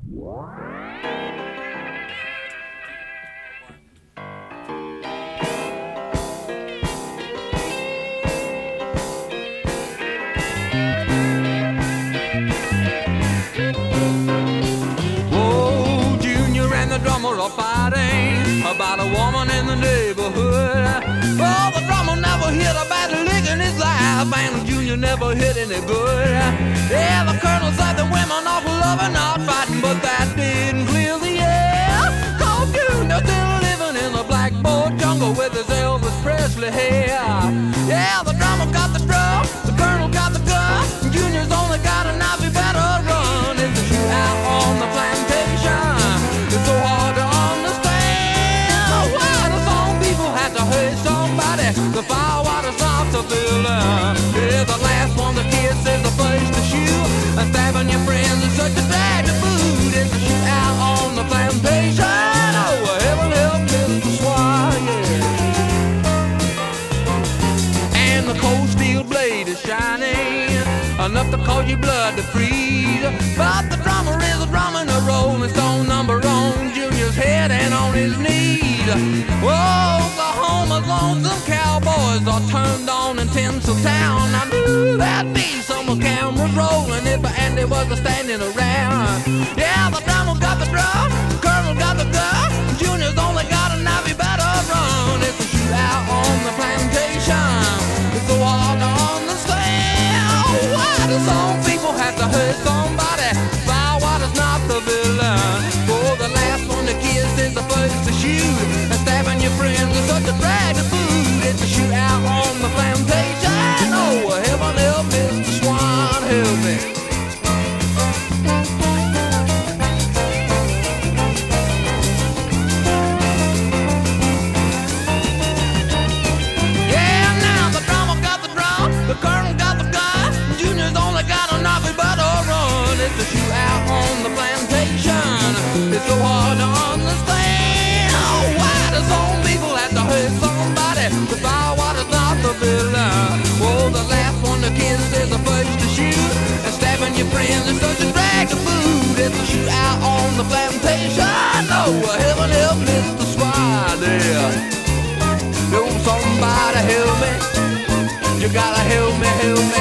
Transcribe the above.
Whoa, Junior and the drummer are fighting about a woman in the neighborhood. Oh, the drummer never hit a bad lick in his life, and Junior never hit any good. Yeah, the colonel said the women are loving, not fighting, but that didn't clear the air. Cause Junior still living in the blackboard jungle with his Elvis Presley hair. Yeah, the drummer got the drum, the colonel got the gun, Junior's only got a knife, he better run. It's a shootout on the plantation. It's so hard to understand why the song people had to hurt somebody. The firewater's not the villain. Yeah, the last one the kid says the first to shoot. And stabbing your friends is such a drag to boot. It's a shootout on the plantation. Oh, heaven help Mr. Swan, yeah. And the cold steel blade is shining enough to cause your blood to freeze. But the drummer is a drumming a Rolling Stone number on Junior's head and on his knees. Whoa, Oklahoma's lonesome cowboys are turned on in Tinseltown. I knew that'd be some cameras rolling if Andy was standing around. Yeah, the drummer got the drum, the colonel got the gun, Junior's only got a knife, he better run. It's a shootout on the plantation. It's so hard to understand why do some people have to hurt somebody. Firewater's not the villain. For the last one to kiss is the first to shoot. And stabbing your friends is such a drag to boot. It's a shootout on the plantation. Oh, heaven help Mr. Swan, help me. Yeah, now the drummer got the drum, the colonel got the gun, Junior's only got a knife, he better run. It's a shootout on the plantation. It's so hard to understand why do some people have to hurt somebody. The firewater's not the villain. Oh, the last one to kiss is the first to shoot. And stabbing your friends is such a drag to boot. It's a shootout on the plantation. Oh, heaven help Mr. Swan, yeah. Oh, somebody help me. You gotta help me, help me.